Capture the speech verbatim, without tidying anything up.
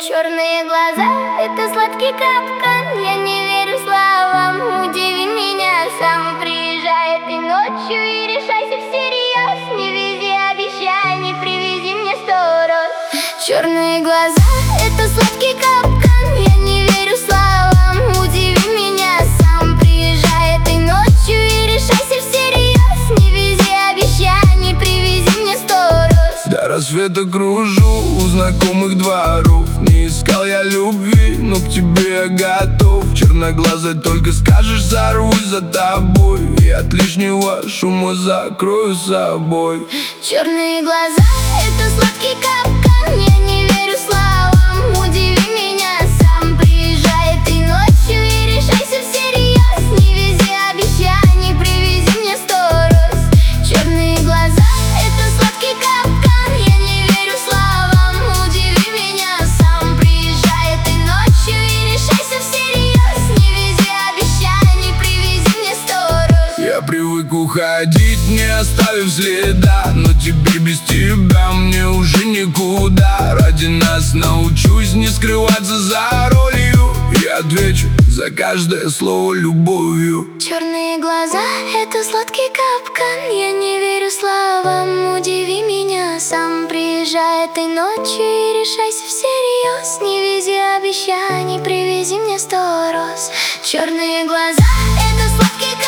Черные глаза — это сладкий капкан. Я не верю словам, удиви меня сам. Приезжай этой ночью и решайся всерьез. Не вези обещаний, привези мне сто роз. Черные глаза — это сладкий капкан. Я не верю словам, удиви меня сам. Приезжай этой ночью и решайся всерьез. Не вези обещаний, привези мне сто роз. До рассвета кружу у знакомых дворов. Не искал я любви, но к тебе я готов. Черноглазая, только скажешь, сорвусь за тобой, и от лишнего шума закрою собой. Черные глаза — это сладкий капкан. Я не верю словам, удиви меня сам. Приезжай этой ночью и решайся всерьез. Не вези обещаний, привези мне сто роз. Черные глаза — это сладкий капкан. Я не верю словам, удиви меня сам. Приезжай этой ночью и решайся всерьез. Не вези обещаний, привези мне сто роз. Я привык уходить, не оставив следа, но теперь без тебя мне уже никуда. Ради нас научусь не скрываться за ролью. Я отвечу за каждое слово любовью. Черные глаза — это сладкий капкан. Я не верю словам, удиви меня сам. Приезжай этой ночью и решайся всерьез. Не вези обещаний, привези мне сто роз. Черные глаза — это сладкий капкан.